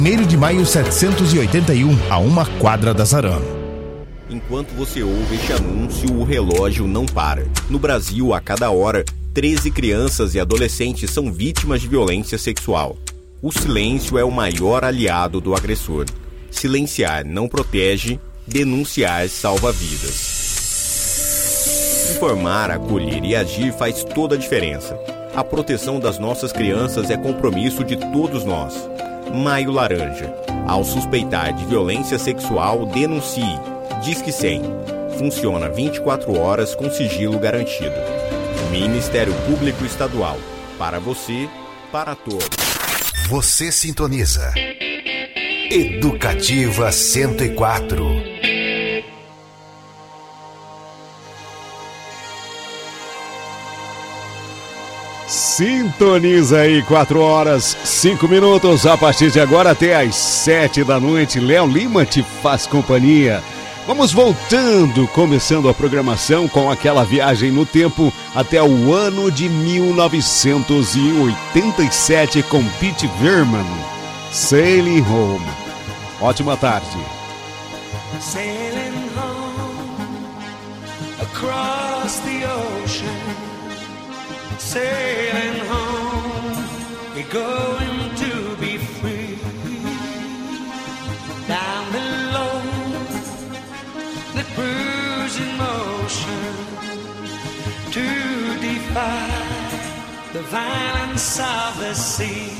1º de maio 781, a uma quadra da Zarano. Enquanto você ouve este anúncio, o relógio não para. No Brasil, a cada hora, 13 crianças e adolescentes são vítimas de violência sexual. O silêncio é o maior aliado do agressor. Silenciar não protege, denunciar salva vidas. Informar, acolher e agir faz toda a diferença. A proteção das nossas crianças é compromisso de todos nós. Maio Laranja. Ao suspeitar de violência sexual, denuncie. Disque 100. Funciona 24 horas com sigilo garantido. Ministério Público Estadual. Para você, para todos. Você sintoniza. Educativa 104. Sintoniza aí, 4 horas, 5 minutos, a partir de agora até às 7 da noite, Léo Lima te faz companhia. Vamos voltando, começando a programação com aquela viagem no tempo até o ano de 1987 com Pete Verman, Sailing Home. Ótima tarde. Sailing home across the ocean. Sailing home, you're going to be free. Down below, the cruising motion to defy the violence of the sea.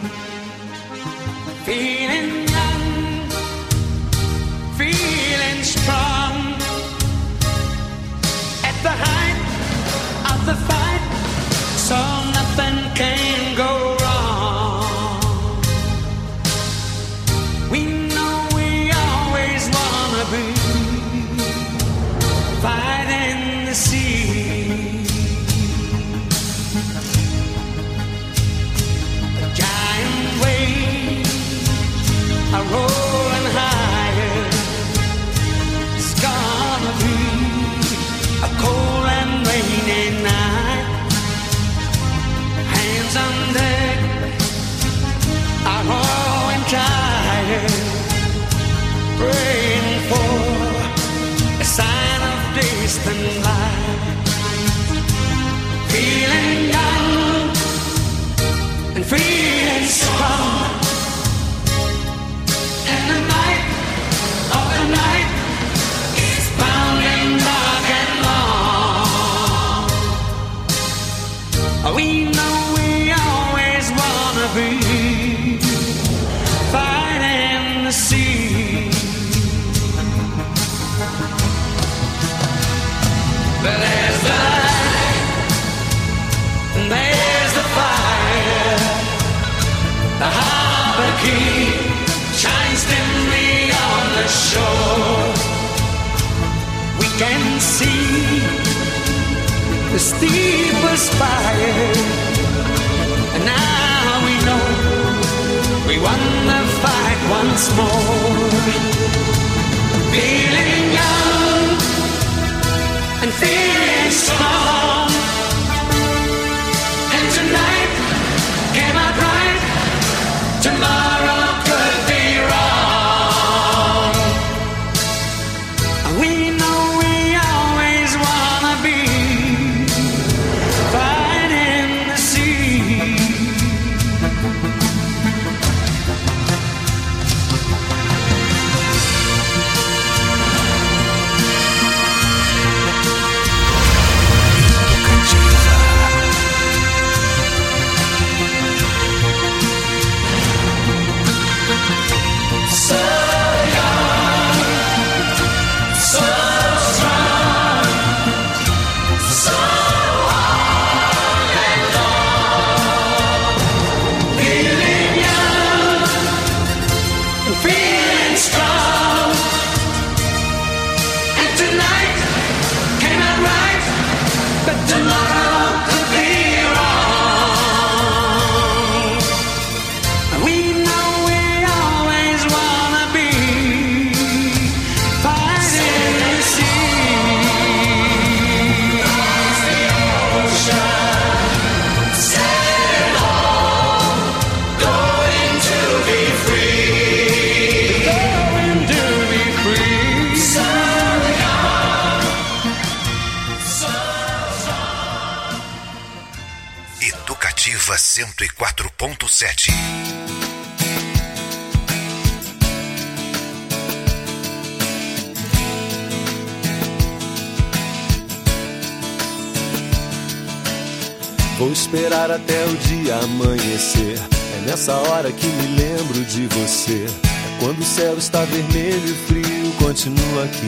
Feeling young, feeling strong, at the height of the fight, so nothing can go wrong. We know we always wanna be fighting the sea. A giant wave are rolling higher. It's gonna be a cold and rainy night. Hands on deck are growing tired, praying for a sign of distant light. Feeling young and feeling strong. And the night of the night is bounding dark and long. We know we always wanna be fighting the sea. But there's the light and there's the fire. The harbor key shines dimly on the shore. We can see the steepest spire, and now we know we won the fight once more. Feeling young and feeling strong, and tonight came out right. Tomorrow could be wrong. We know we always wanna be fighting the sea. 104.7. Vou esperar até o dia amanhecer. É nessa hora que me lembro de você. É quando o céu está vermelho e o frio continua aqui.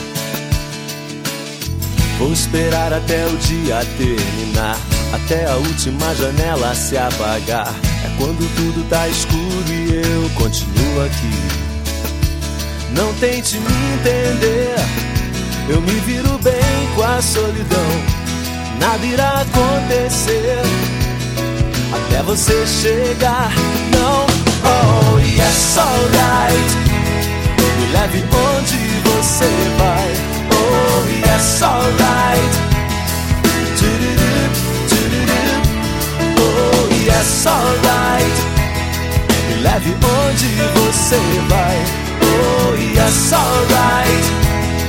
Vou esperar até o dia terminar, até a última janela se apagar. É quando tudo tá escuro e eu continuo aqui. Não tente me entender, eu me viro bem com a solidão. Nada irá acontecer até você chegar. Não, oh yes, alright. Me leve onde você vai. Oh yes, alright. Oh yes, alright. Me leve onde você vai. Oh yes, alright.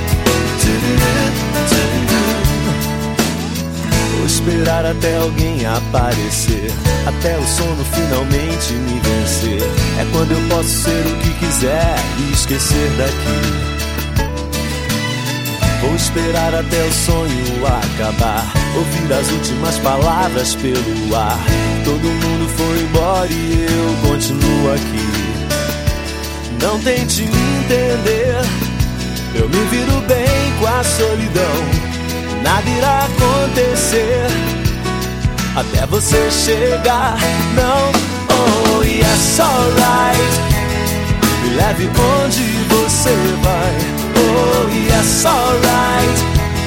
Vou esperar até alguém aparecer, até o sono finalmente me vencer. É quando eu posso ser o que quiser e esquecer daqui. Vou esperar até o sonho acabar, ouvir as últimas palavras pelo ar. Todo mundo foi embora e eu continuo aqui. Não tente me entender, eu me viro bem com a solidão. Nada irá acontecer até você chegar. Não, oh yes, alright. Me leve onde você vai. Oh yes, alright.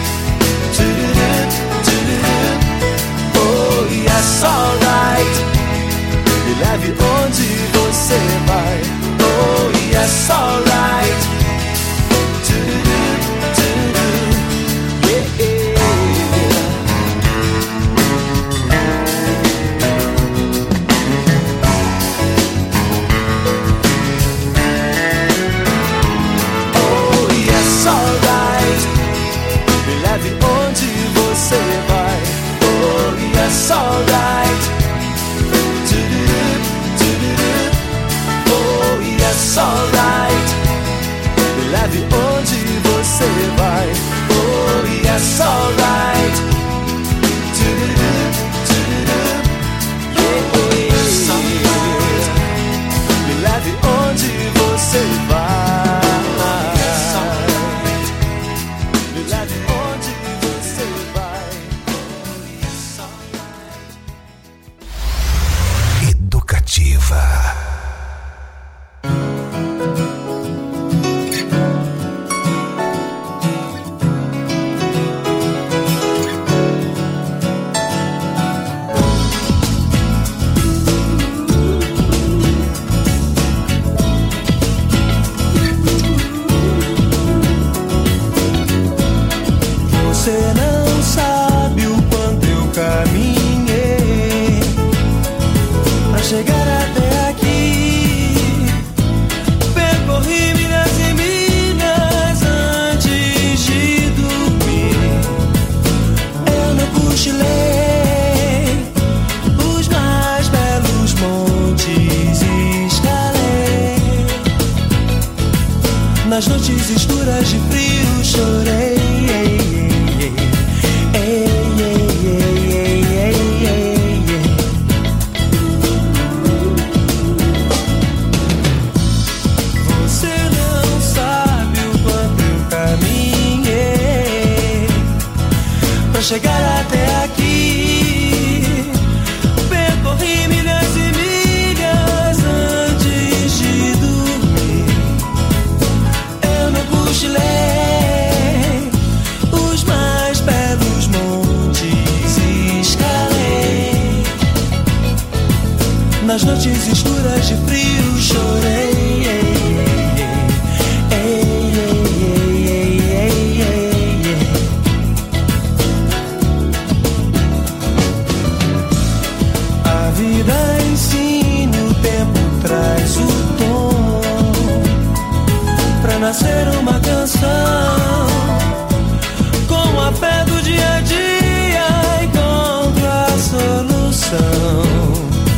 Oh yes, alright. Me leve onde você vai. Oh yes, alright. Yes, alright. Oh, yes, alright. Me leve onde você vai. Oh, yes, alright. Me leve onde você vai. Me leve onde você vai. Educativa. Você não sabe o quanto eu caminhei pra chegar até aqui. Percorri milhas e milhas antes de dormir. Eu não cochilei, os mais belos montes escalei. Nas noites escuras de frio chorei. Chegar até aqui, percorri milhas e milhas antes de dormir. Eu não cochilei, os mais belos montes escalei. Nas noites escuras de frio chorei. Nascer uma canção com a fé do dia a dia encontro a solução.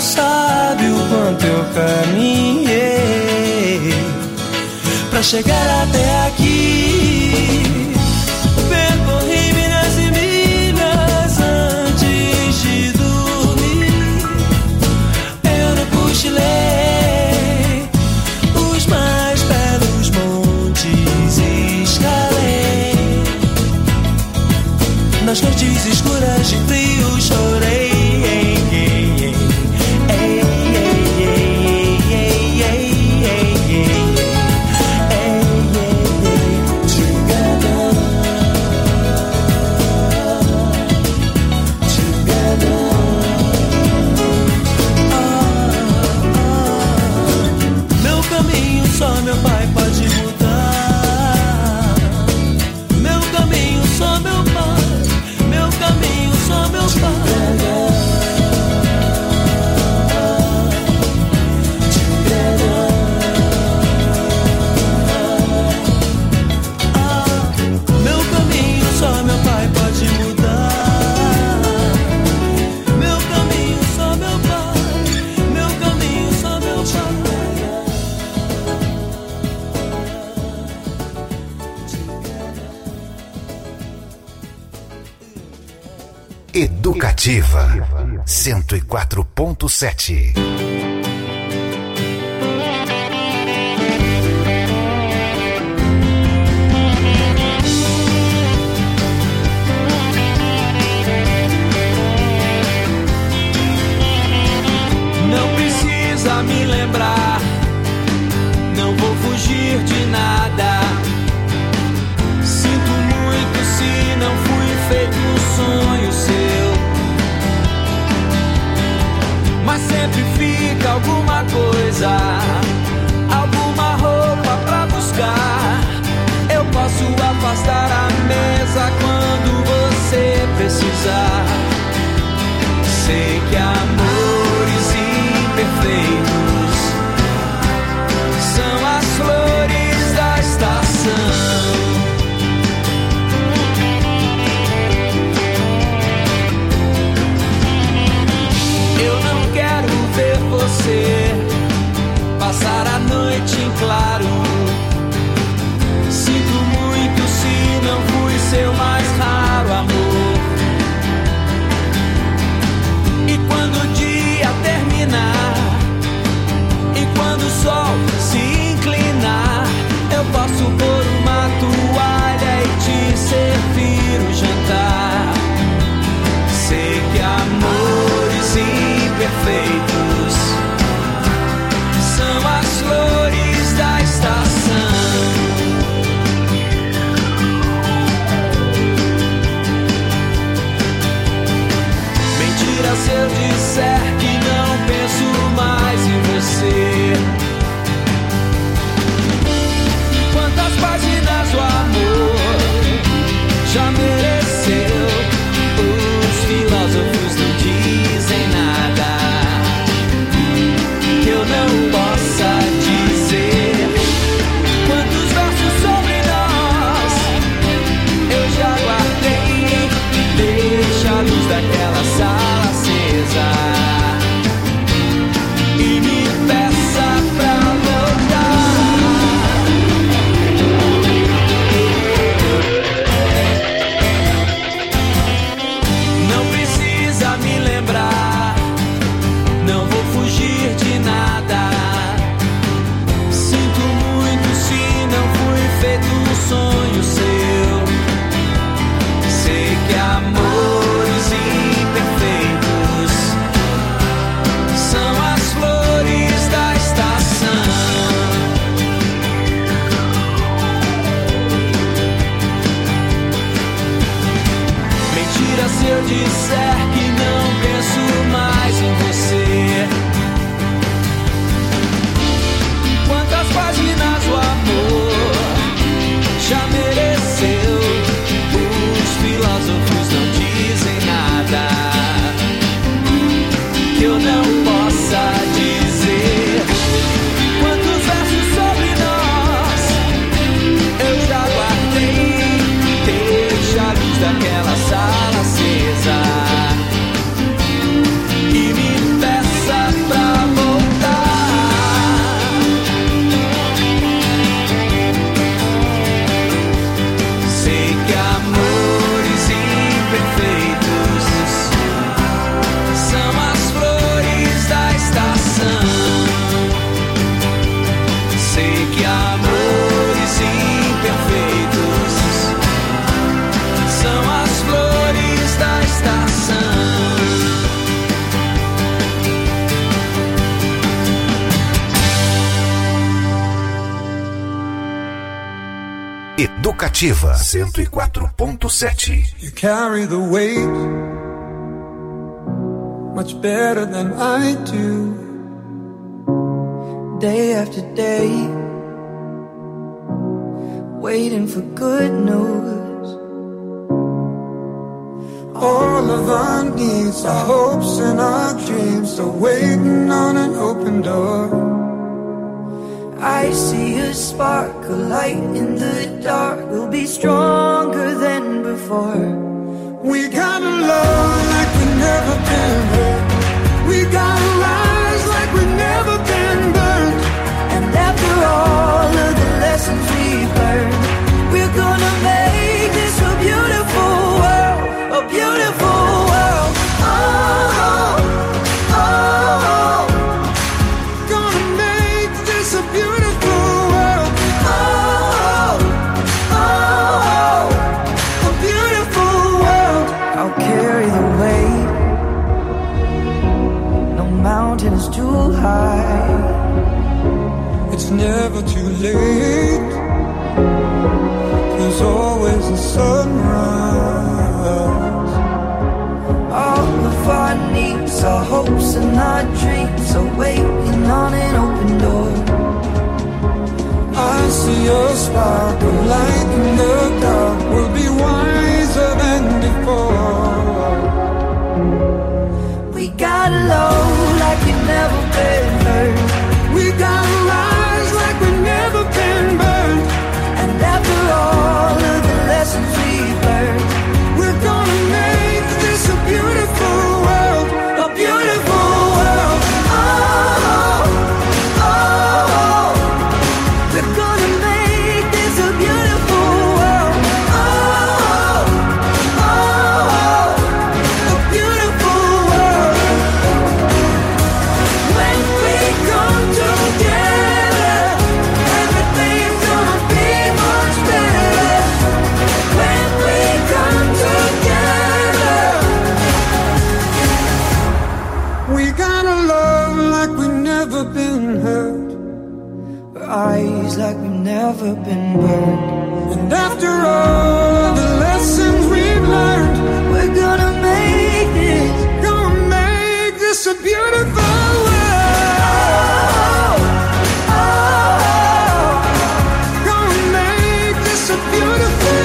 não sabe o quanto eu caminhei pra chegar até aqui. Percorri milhas e milhas antes de dormir. Eu não cochilei os mais belos montes e escalei. Nas noites escuras de frio chorei. Só meu pai pode mudar. Meu caminho só meu pai. Meu caminho só meu pai. Meu caminho só meu pai pode mudar. Meu caminho só meu pai. Meu caminho só meu pai. Educativa 104.7. Não precisa me lembrar, não vou fugir de nada. Sinto muito se não fui feito um sonho seu, mas sempre fica alguma coisa, alguma roupa pra buscar. Eu posso afastar a mesa quando você precisar. Sei que amores imperfeitos são as flores da estação. Eu não quero ver você passar a noite em claro. Sinto muito se não fui seu mais raro amor. E quando o dia terminar, e quando o sol se inclinar, eu posso pôr uma toalha e te servir o jantar. Sei que amores imperfeitos são as flores da estação. Mentira se eu disser que não penso mais em você. Quantas páginas o amor já mereceu? Os filósofos não dizem nada que eu não possa dizer. Quantos versos sobre nós eu já guardei. Deixa a luz daquela sala acesa e me peça pra voltar. Não precisa me lembrar, não vou fugir de nada. Sinto muito se não fui feito um sonho seu. Sei que amores imperfeitos são as flores da estação. Mentira se eu disser que não penso mais em você. Quantas páginas o amor já mereceu? Os filósofos não dizem nada que eu não possa dizer. Quantos versos sobre nós eu já guardei. Deixa a luz daquela sala acesa e me peça Educativa 104.7. You carry the weight much better than I do. Day after day, waiting for good news. All of our needs, our hopes and our dreams are waiting on an open door. I see a spark, a light in the dark. We'll be stronger than before. We gotta love like we've never been hurt. We gotta rise like we've never been burned. And after all of the lessons we've learned, we're gonna make this a beautiful world, a beautiful world. Oh, oh, oh. Gonna make this a beautiful world. Oh, oh, oh. A beautiful world. I'll carry the weight. No mountain is too high. It's never too late. There's always a sunrise. All of our needs, our hopes and our dreams are waiting on an open door. I see a spark of light in the dark. We'll be wiser than before. We got low like we've never been hurt. We got rise like we've never been burned. And after all of the lessons we've learned, we're gonna make this a beautiful world, a beautiful world. Oh, oh, oh. We're gonna make this a beautiful world. Oh, oh, oh. A beautiful world. When we come together, everything's gonna be much better. When we come together, we gotta love like we've never been hurt. Eyes like we've never been burned. And after all the lessons we've learned, we're gonna make this a beautiful world. Oh, oh, gonna make this a beautiful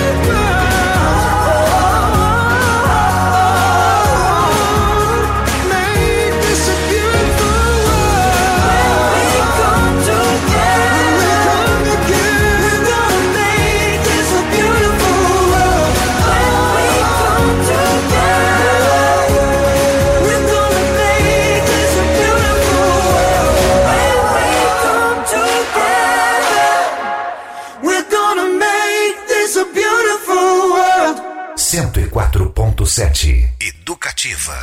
world. Make this a beautiful world. When we come together, we're gonna make this a beautiful world. When we come together, we're gonna make this a beautiful world. When we come together, we're gonna make this a beautiful world. 104.7. Educativa.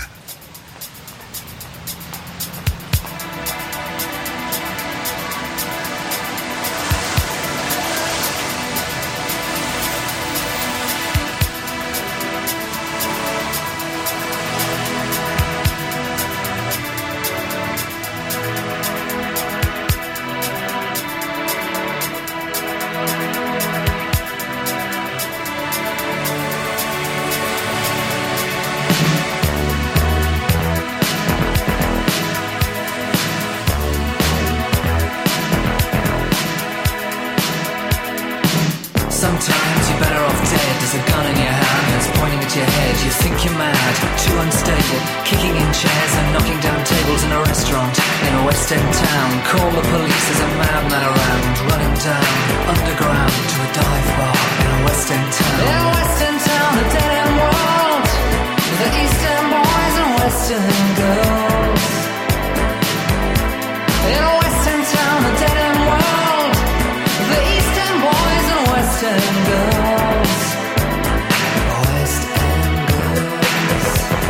Sometimes you're better off dead. There's a gun in your hand that's pointing at your head. You think you're mad, too unstable, kicking in chairs and knocking down tables in a restaurant in a West End town. Call the police, there's a madman around, running down underground to a dive bar in a West End town. In a West End town, a dead end world, the East End boys and West End girls. In a West End town, a dead end world, the East End boys and West End girls. West End girls.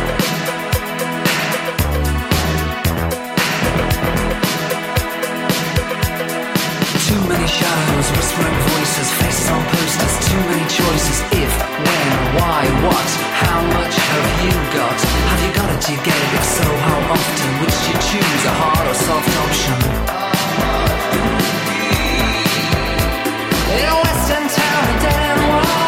Too many shadows, whispering voices, faces on posters, too many choices. If, when, why, what, how much have you got? Have you got it, do you get it? If so, how often? Which do you choose, a hard or soft option? In a West End town, a dead end world,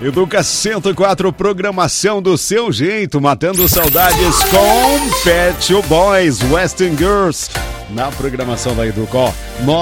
Educa 104, programação do seu jeito, matando saudades com Pet Shop Boys, Western Girls. Na programação da Educa, ó,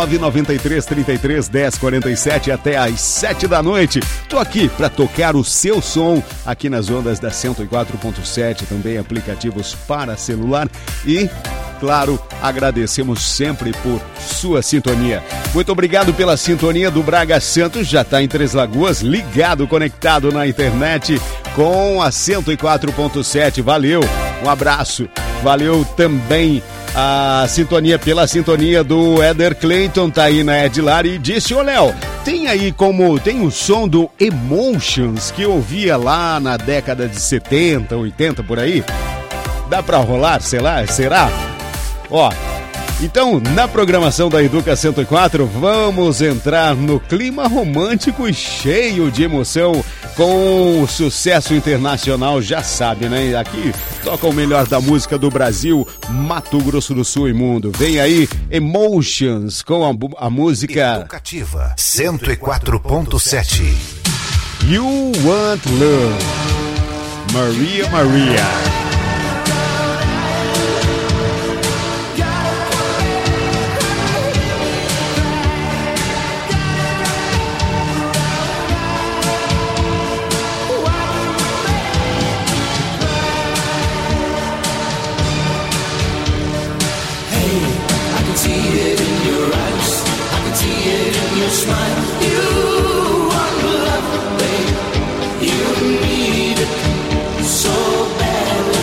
993-33-1047 até às 7 da noite. Tô aqui para tocar o seu som aqui nas ondas da 104.7, também aplicativos para celular e, claro, agradecemos sempre por sua sintonia. Muito obrigado pela sintonia do Braga Santos, já está em Três Lagoas, ligado, conectado na internet com a 104.7. Valeu, um abraço. Valeu também a sintonia pela sintonia do Éder Clayton, tá aí na Edilar e disse: ô Léo, tem aí tem o som do Emotions que eu ouvia lá na década de 70, 80 por aí? Dá pra rolar, sei lá, será? Ó, então na programação da Educa 104 vamos entrar no clima romântico e cheio de emoção com o sucesso internacional, já sabe, né? Aqui toca o melhor da música do Brasil, Mato Grosso do Sul e mundo. Vem aí Emotions com a música Educativa 104.7. You Want Love, Maria Maria. So bad.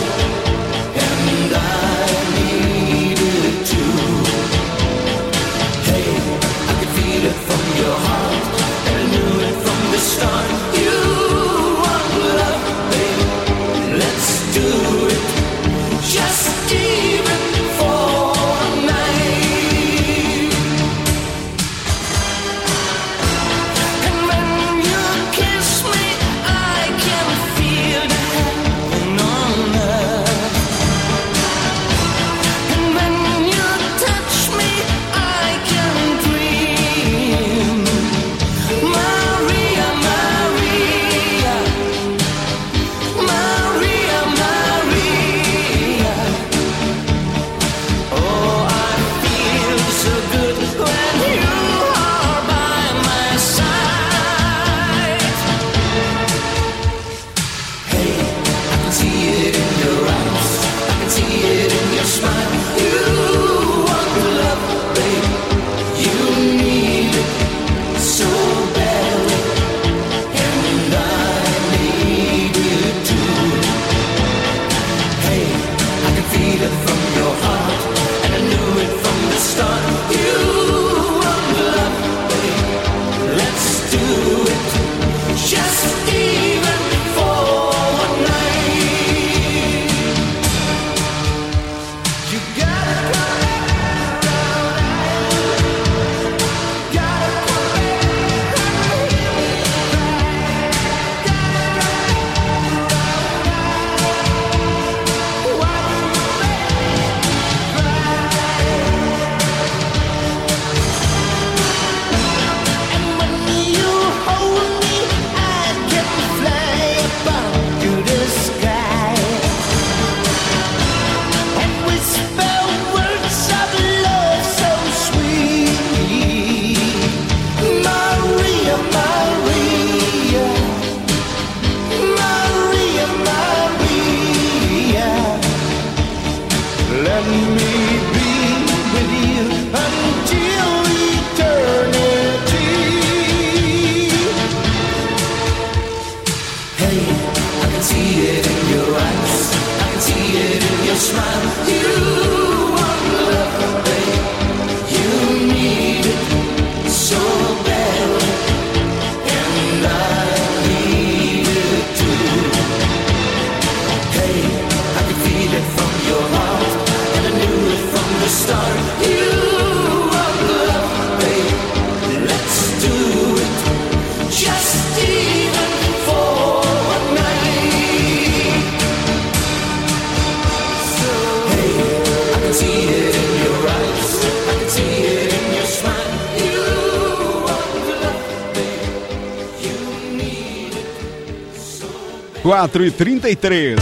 4h33.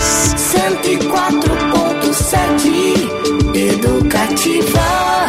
104.7 Educativa.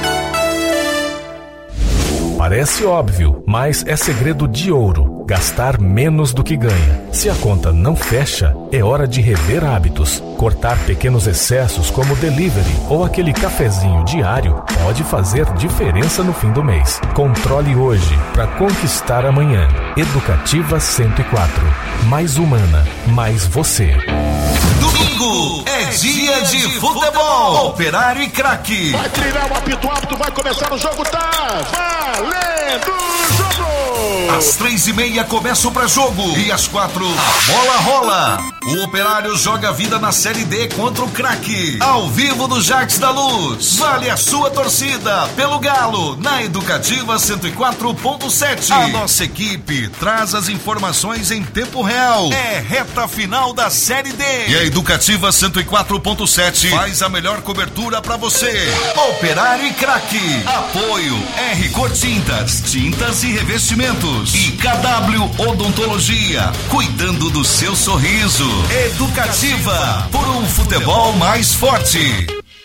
Parece óbvio, mas é segredo de ouro. Gastar menos do que ganha. Se a conta não fecha, é hora de rever hábitos. Cortar pequenos excessos como delivery ou aquele cafezinho diário pode fazer diferença no fim do mês. Controle hoje para conquistar amanhã. Educativa 104. Mais humana, mais você. Domingo é dia de futebol. Operário e Craque. Vai trilhar o apito, vai começar o jogo, tá valendo o jogo. Às 3h30 começa o pré-jogo e às 4 a bola rola. O Operário joga a vida na Série D contra o Craque. Ao vivo do Jacques da Luz. Vale a sua torcida pelo Galo na Educativa 104.7. A nossa equipe traz as informações em tempo real. É reta final da Série D. E a Educativa 104.7 faz a melhor cobertura pra você. Operário e Craque. Apoio R Cor Tintas, tintas e revestimentos. E KW Odontologia, cuidando do seu sorriso. Educativa, por um futebol mais forte.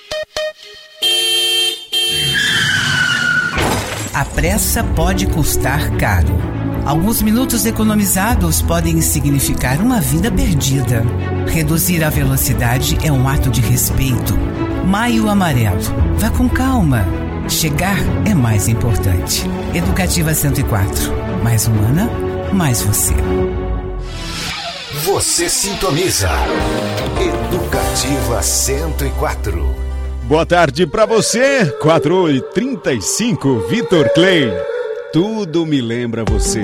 A pressa pode custar caro. Alguns minutos economizados podem significar uma vida perdida. Reduzir a velocidade é um ato de respeito. Maio Amarelo. Vá com calma. Chegar é mais importante. Educativa 104. Mais humana, mais você. Você sintoniza. Educativa 104. Boa tarde pra você. 4h35, Vitor Clay. Tudo me lembra você.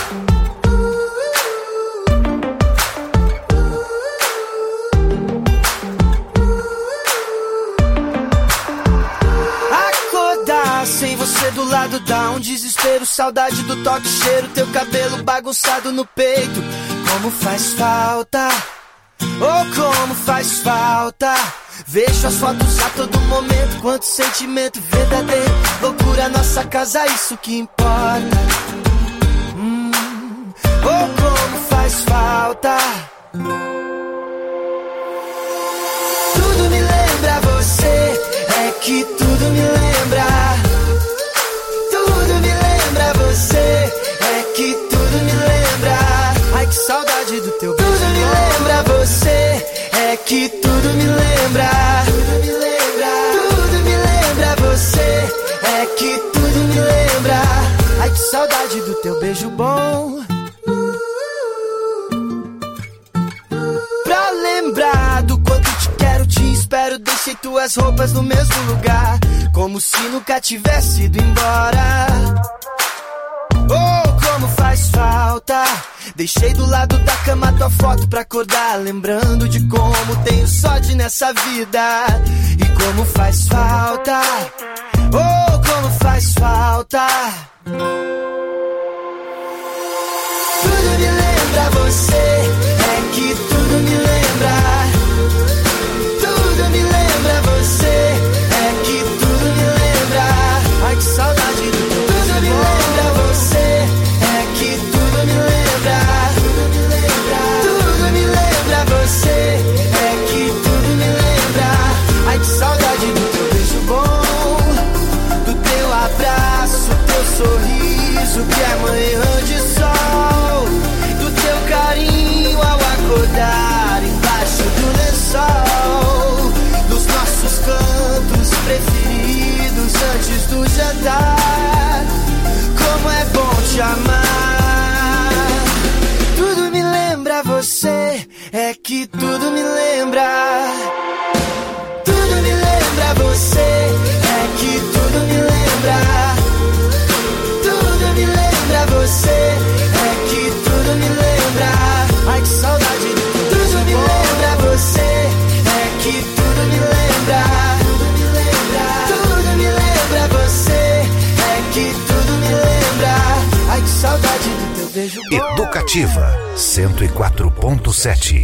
Sem você do lado dá um desespero, saudade do toque, cheiro, teu cabelo bagunçado no peito. Como faz falta, oh como faz falta. Vejo as fotos a todo momento, quanto sentimento verdadeiro. Loucura, nossa casa, isso que importa. Oh como faz falta. Tudo me lembra você, é que tudo me lembra. Você, é que tudo me lembra. Ai que saudade do teu beijo. Tudo me lembra você, é que tudo me lembra. Tudo me lembra, tudo me lembra você, é que tudo me lembra. Ai que saudade do teu beijo bom. Pra lembrar do quanto te quero, te espero. Deixei tuas roupas no mesmo lugar, como se nunca tivesse ido embora. Oh, como faz falta. Deixei do lado da cama tua foto pra acordar, lembrando de como tenho sorte nessa vida. E como faz falta. Oh, como faz falta. Tudo me lembra você, é que tudo me lembra. Tudo me lembra você, é que tudo me lembra. Ai que saudade do teu. Tudo me lembra você, é que tudo me lembra. Tudo me lembra, tudo me lembra você, é que tudo me lembra. Ai que saudade do teu beijo bom, do teu abraço, teu sorriso que é manhã de sol, do teu carinho ao acordar embaixo do lençol, dos nossos cantos preferidos antes do jantar. Como é bom te amar. Tudo me lembra você, é que tudo me lembra. Tudo me lembra você, é que tudo me lembra. Tudo me lembra você, é que tudo me lembra. Ai que saudade. Tudo me lembra você, é que tudo me lembra. Tudo me lembra, tudo me lembra você, é que tudo me lembra. Ai que saudade do teu beijo bom. Educativa 104.7.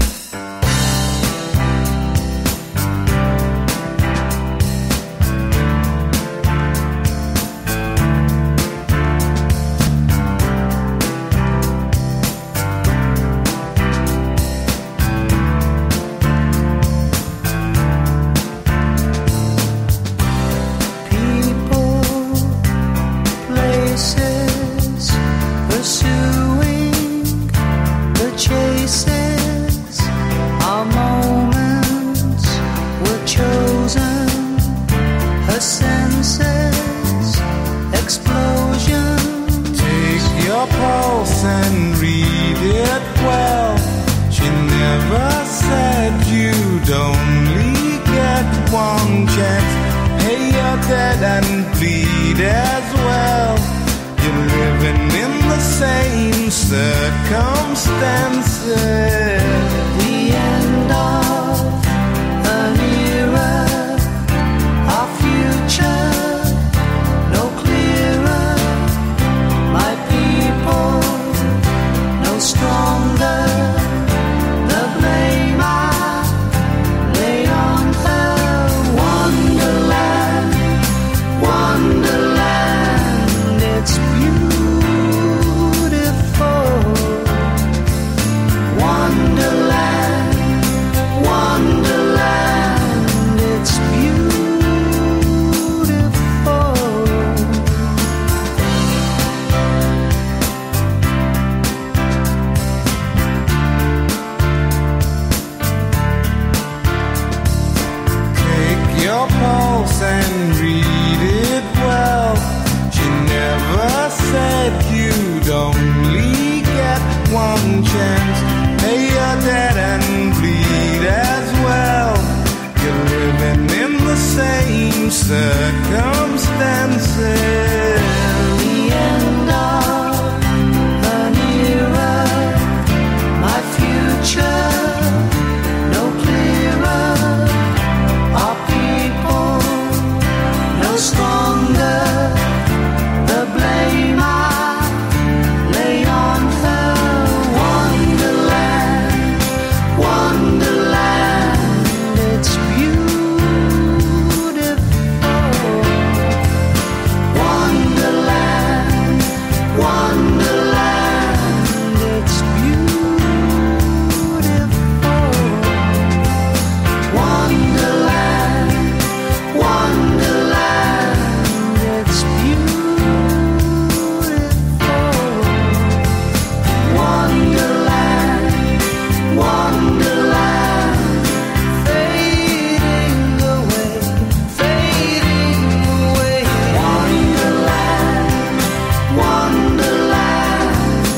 pursuing the chases. Our moments were chosen. Her senses, explosion. Take your pulse and read it well. She never said you'd only get one chance. Hey, you're dead and bleed as well. You're living in the same circumstances. The end of an era. Our future, no clearer. My people, no stronger. The blame I lay on her. Wonderland, Wonderland, it's beautiful. Wonderland, Wonderland, it's beautiful. Take your pulse and read it well. She never said you'd only get one chance. Hey, you're dead and bleed as well. You're living in the same circumstances. The end of an era. My future, no clearer. Our people, no stronger. The blame I lay on her. Wonderland, Wonderland, it's beautiful. Wonderland, Wonderland, it's beautiful. Wonderland, Wonderland, it's beautiful. Wonderland, Wonderland, fading away, fading away. Wonderland, Wonderland,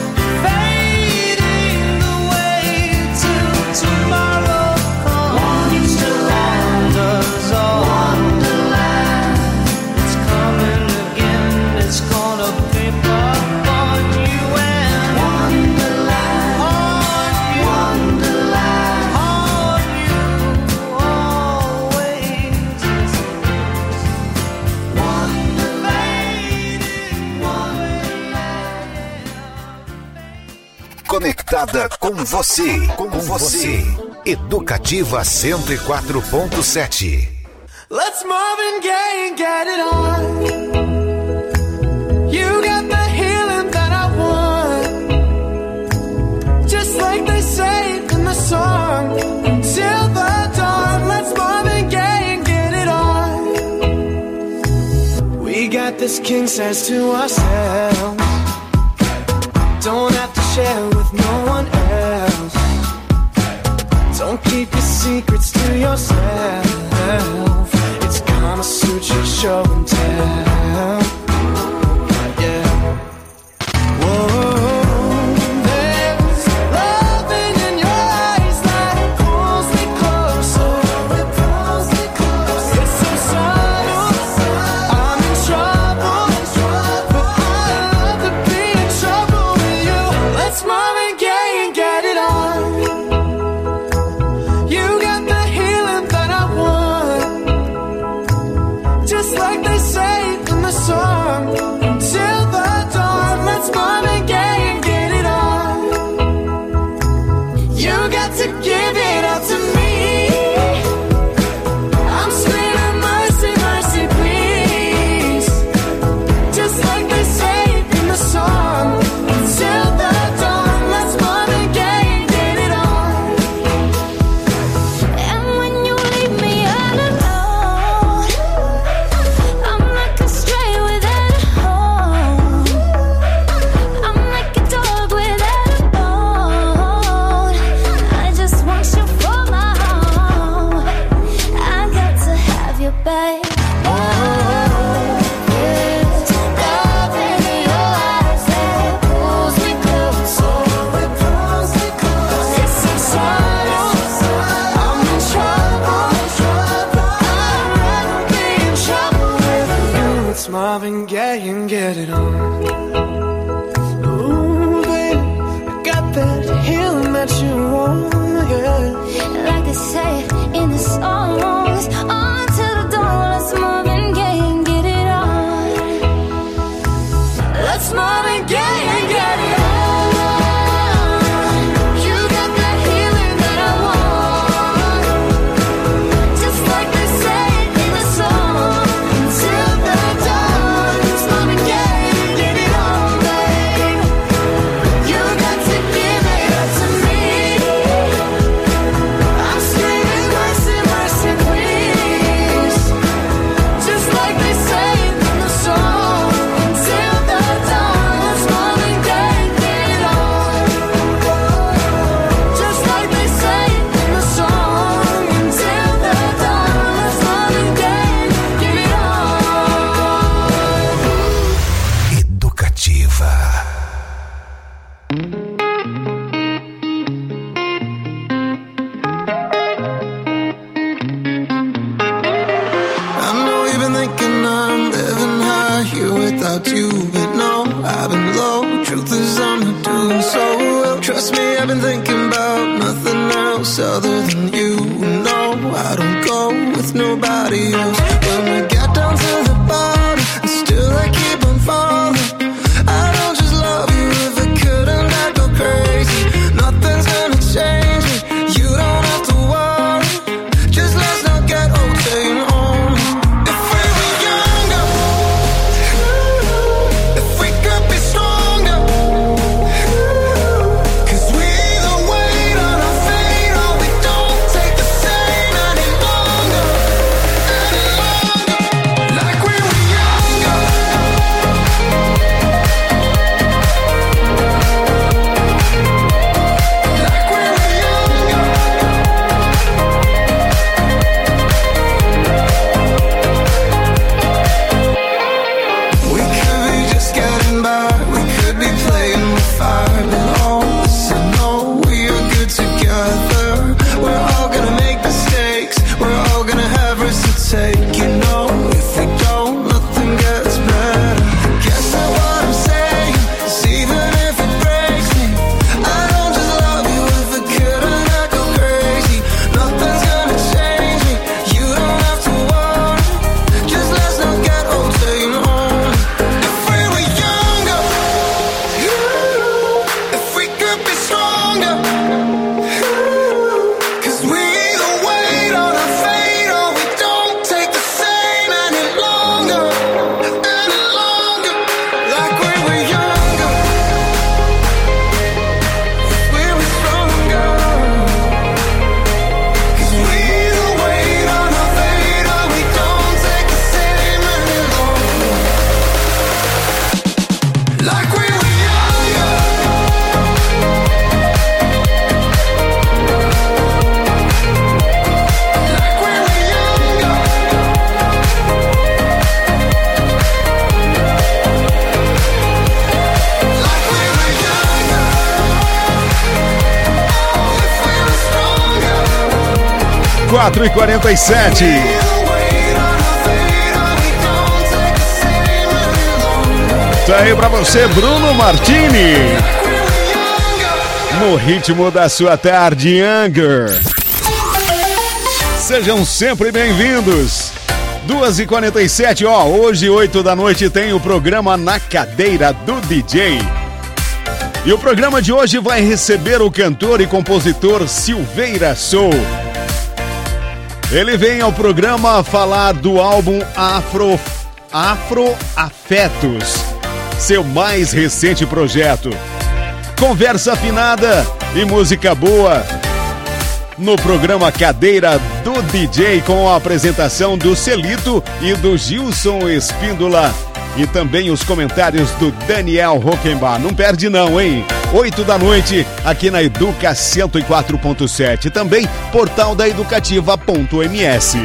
fading away till tomorrow comes. Wonderland, Wonderland, it's coming again. It's gonna creep up on you and Wonderland, Wonderland, on you always. Conectada com você. Com você. Educativa 104.7. Let's Marvin Gaye and get it on. You got the healing that I want. Just like they say in the song. Till the dawn, let's Marvin Gaye and get it on. We got this king size to ourselves. Don't have to share with no one else. Don't keep your secrets to yourself. It's Kama Sutra show and tell. Yeah. Whoa, there's loving in your eyes that pulls me closer. It's so subtle. I'm in trouble, but I love to be in trouble with you. Let's Marvin Gaye and get it on. You got the healing that I want. Just like they say in the song. Marvin Gaye and get it on. Ooh, baby, I got that healing that you want, yeah. Like they say in the songs, on to the dawn. Let's Marvin Gaye and get it on. Let's Marvin Gaye and get it on. You, but no, I've been low. Truth is I'm not doing so well. Trust me, I've been thinking about nothing else other than you. No, I don't go with nobody else. When we get down to the bottom, and still I keep on falling. I don't just love you, if I couldn't I'd go crazy. Nothing's gonna change me, you don't have to worry. Just let's not get old, staying on. If we were younger, e 47. Tá aí pra você, Bruno Martini. No ritmo da sua tarde, Younger. Sejam sempre bem-vindos. 2h47, hoje 8 da noite tem o programa Na Cadeira do DJ. E o programa de hoje vai receber o cantor e compositor Silveira Soul. Ele vem ao programa falar do álbum Afro-Afetos, seu mais recente projeto. Conversa afinada e música boa no programa Cadeira do DJ, com a apresentação do Celito e do Gilson Espíndola e também os comentários do Daniel Rockenbach. Não perde não, hein? 8 da noite, aqui na Educa 104.7. Também portal da educativa.ms.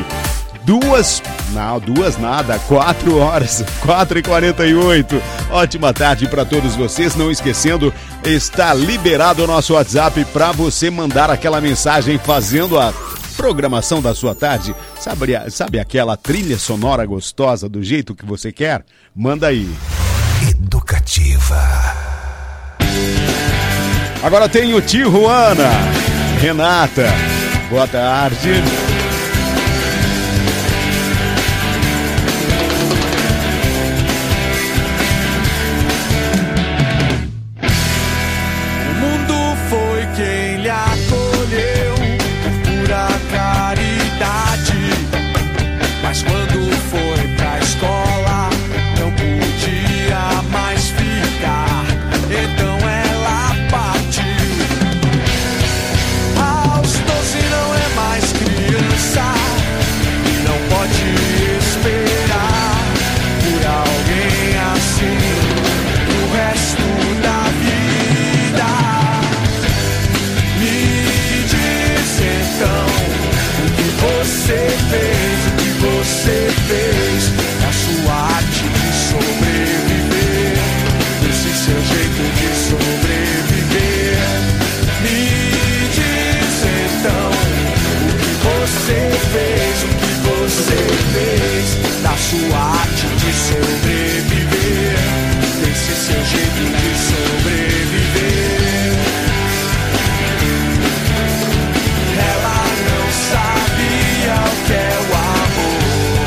4 horas, 4h48. Ótima tarde para todos vocês. Não esquecendo, está liberado o nosso WhatsApp para você mandar aquela mensagem fazendo a programação da sua tarde. Sabe aquela trilha sonora gostosa do jeito que você quer? Manda aí. Educativa. Agora tem o Tijuana. Renata, boa tarde. O mundo foi quem lhe acolheu por pura caridade, mas quando foi pra escola não podia mais ficar, então ela partiu. Aos 12 não é mais criança e não pode esperar por alguém assim o resto da vida. Me diz então o que você fez na sua arte de sobreviver, esse seu jeito de sobreviver. Me diz então o que você fez na sua arte de sobreviver, esse seu jeito de sobreviver. Ela não sabia o que é o amor,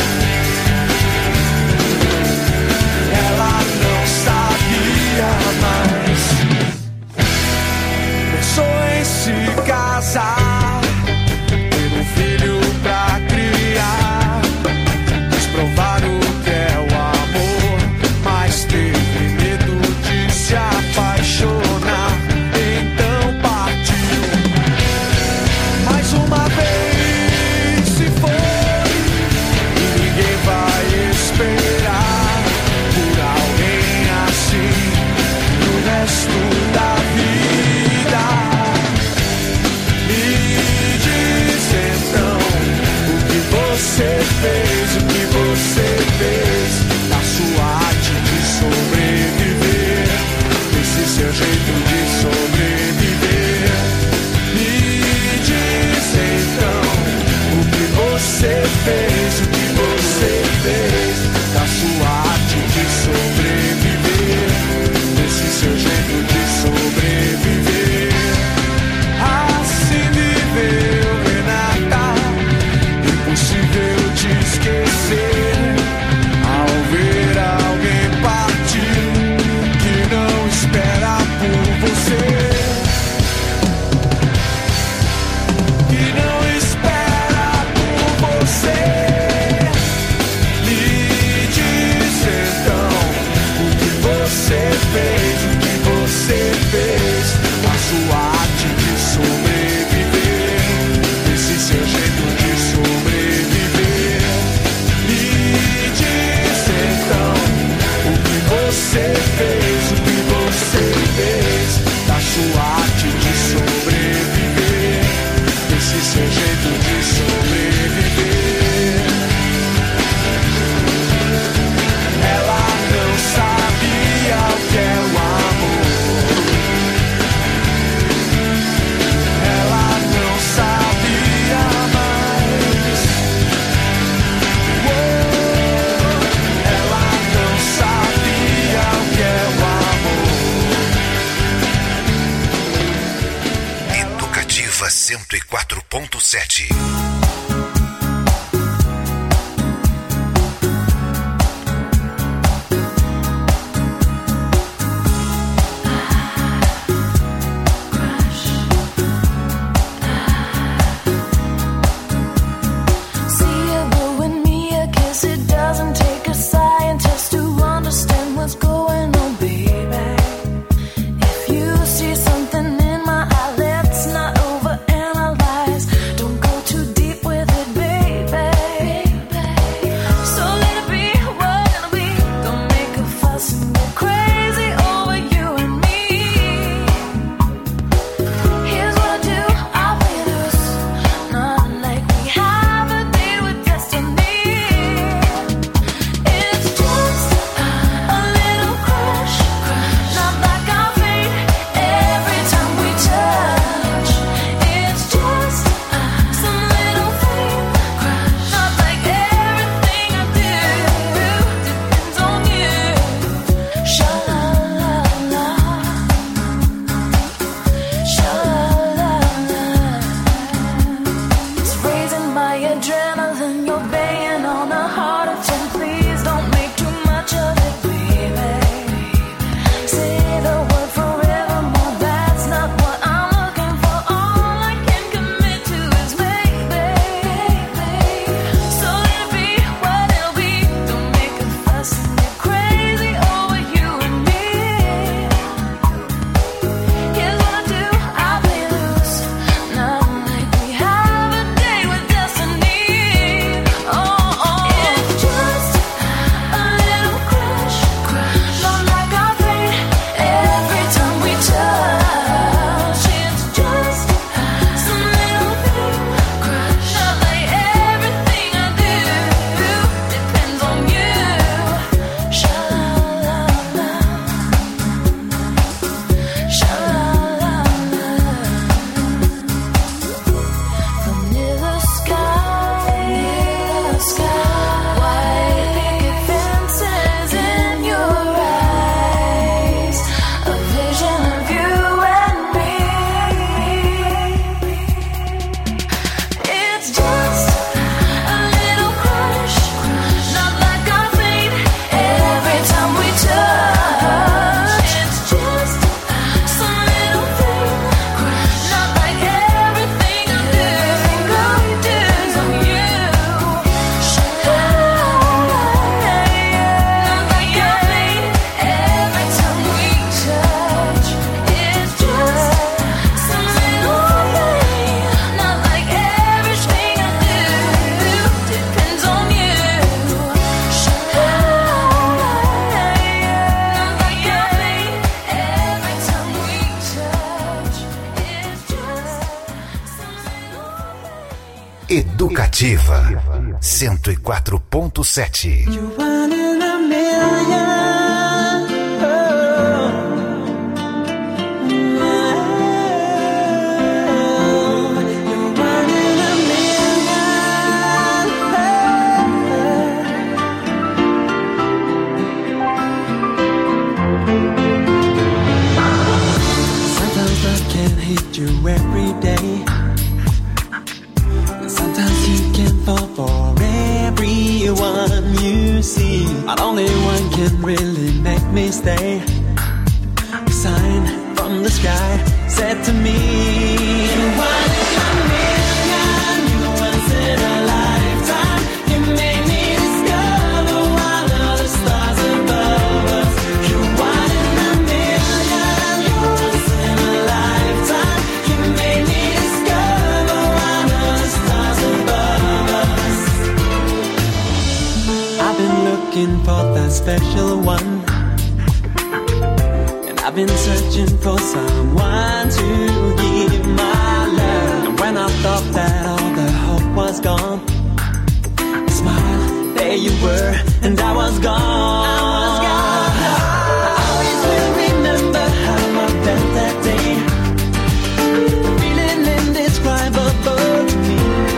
ela não sabia mais. Pensou em se casar, ter um filho pra criar, quis provar o que é o amor, mas teve medo de se apaixonar, então partiu. Mais uma vez se foi e ninguém vai esperar por alguém assim no resto da vida. Me diz então o que você fez na sua arte de sobreviver, esse seu jeito de sobreviver. Me diz então o que você fez na sua arte de sobreviver, esse seu jeito de sobreviver. Assim viveu Renata, impossível te esquecer, ao ver alguém partir que não espera por você, que não espera por você. Me diz então o que você fez na sua arte de sobreviver, esse seu jeito de sobreviver. Me diz então o que você fez na sua arte de sobreviver, esse seu jeito de sobreviver. Ela não sabia o que é o amor, ela não sabia mais. Ela não sabia o que é o amor. Educativa 104.7. See you blowing me a kiss. It doesn't take a scientist to understand what's going on, baby. If you see something in my eye, let's not overanalyze. Don't go too deep. Educativa 104.7. You every day. Sometimes you can fall for everyone you see, but only one can really make me stay. A sign from the sky said to me, you want it a million, you once in a lifetime. You made me discover one of the stars above us. You want it a million, you once in a lifetime. You made me discover one of the stars above us. I've been looking for that special one, and I've been searching for someone to give my love. And when I thought that all the hope was gone, smile, there you were, and I was gone. I always will remember how I felt that day. Feeling indescribable to me.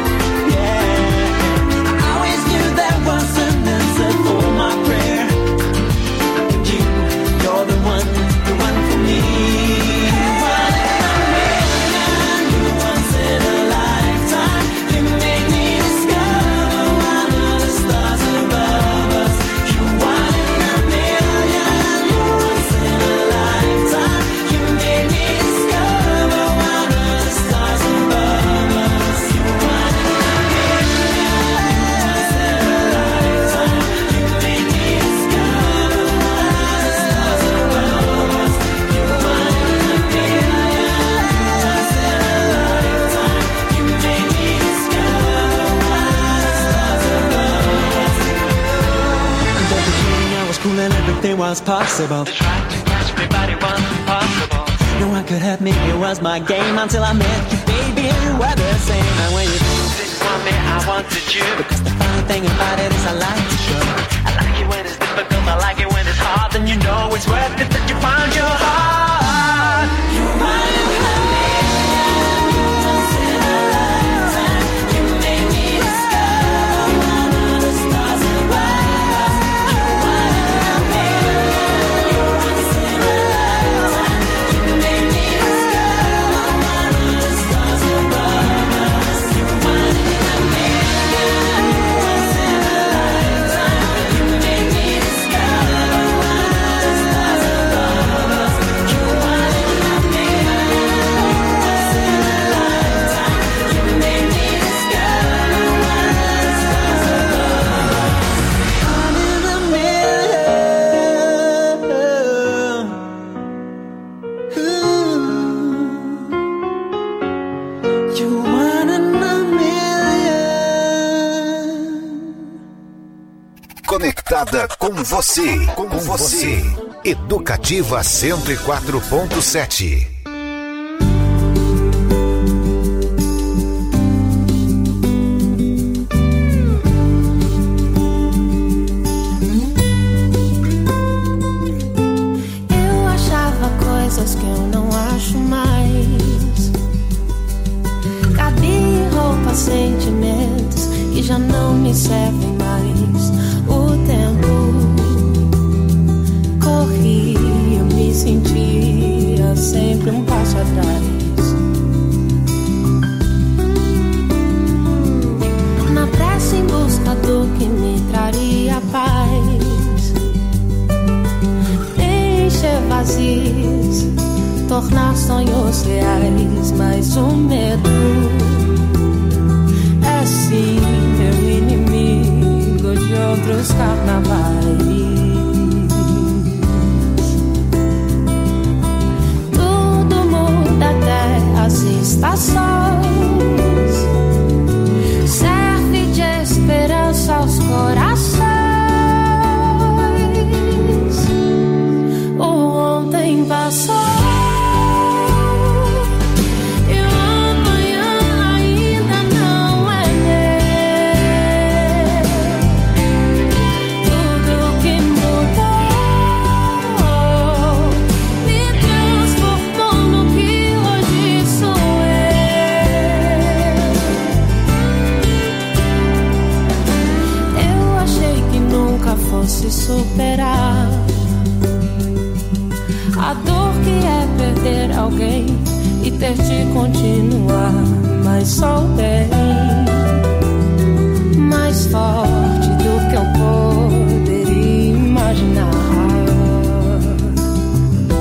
Yeah, I always knew there was an answer for my prayer. And you're the one for me. You wanted a million, you once in a lifetime. You made me discover one of the stars above us. You wanted a million, you once in a lifetime. You made me discover one of the stars above us. You wanted a million, once in a lifetime. You made me discover one of the stars above us. You wanted a million, once in a lifetime. You made me discover one of the stars above us. And at the beginning I was cool and everything was possible. Tried to catch me, but it was impossible. No one could hurt me, it was my game until I met you, baby. You were the same. And when you didn't want me, I wanted you. Because the funny thing about it is I like to show. I like it when it's difficult, I like it when it's hard. Then you know it's worth it that you found your heart. You wanted a million, once in a lifetime. You made me discover one of the stars above us. You wanted a million, once in a lifetime. You made me discover one of the stars above us. You wanted a million, once in a lifetime. You made me discover one of the stars above us. You wanted a million, once in a lifetime. You made me discover one of the stars above us. Wanted a million. You wanted a million. Conectada com você. Com você. Educativa 104.7. Eu achava coisas que eu não acho mais. Cabia em roupas, sentimentos que já não me servem mais. O tempo corria, eu me sentia sempre um passo atrás. Na pressa em busca do que me traria paz. Encher vazios, tornar sonhos reais. Mas o medo é sim meu inimigo de outros carnavais. Tudo muda até as estações. Serve de esperança aos corações. O ontem passou. E o amanhã ainda não é meu. bem e ter de continuar, mas só o bem, mais forte do que eu poderia imaginar.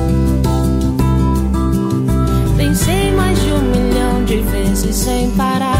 Pensei mais de 1 milhão de vezes sem parar.